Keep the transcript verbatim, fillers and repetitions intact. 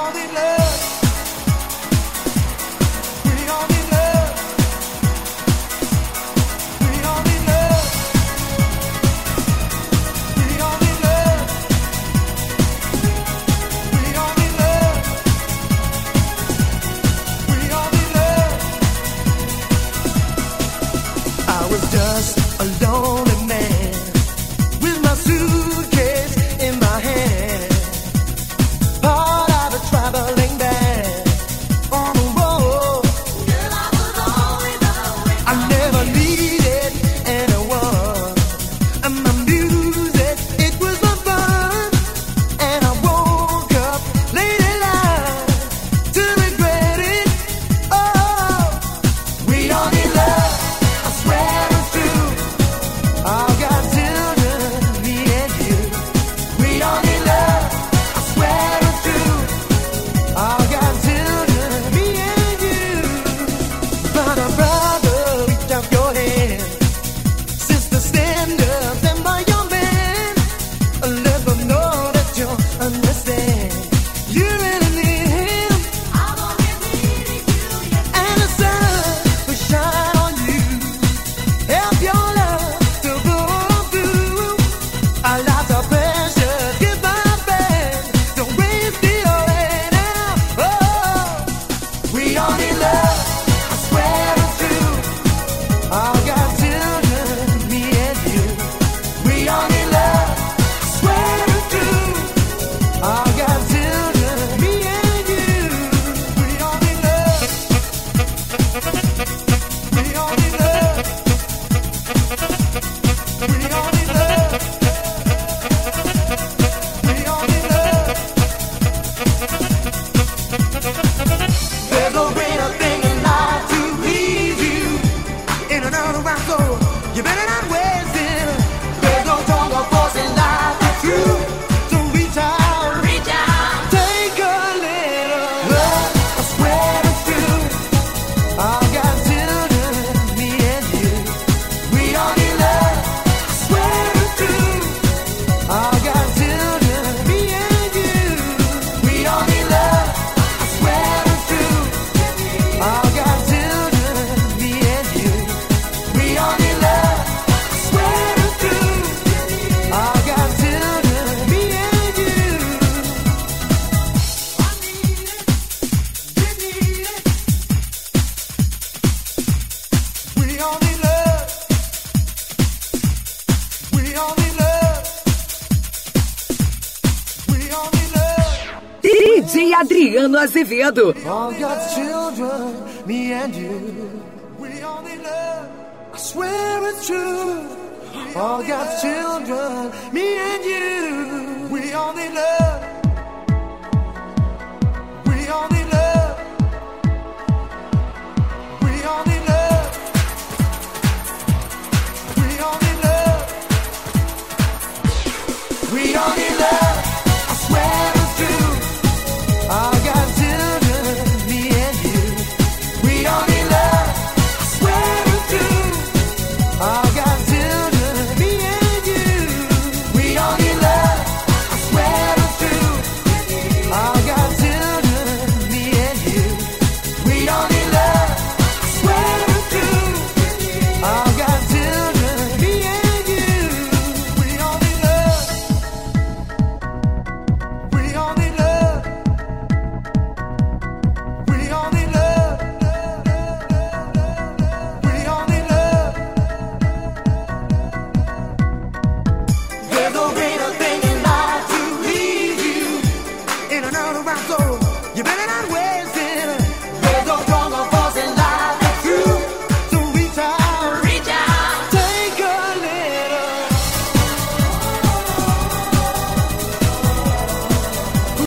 D J Adriano Azevedo. All God's children, me and you, we only love, I swear it's true. All God's children, me and you, we only love, we only love, we only love, we only love, we only love, I swear it's true. All God's children, me and you, we only love, I swear it's true. All God's children, me and you, we only love, I swear it's true. All God's children, me and you, we only love, I swear it's true. All God's children, me and you, we only love, we only love, we only love, we only love. There's no greater thing in life to leave you in another round, so you better not waste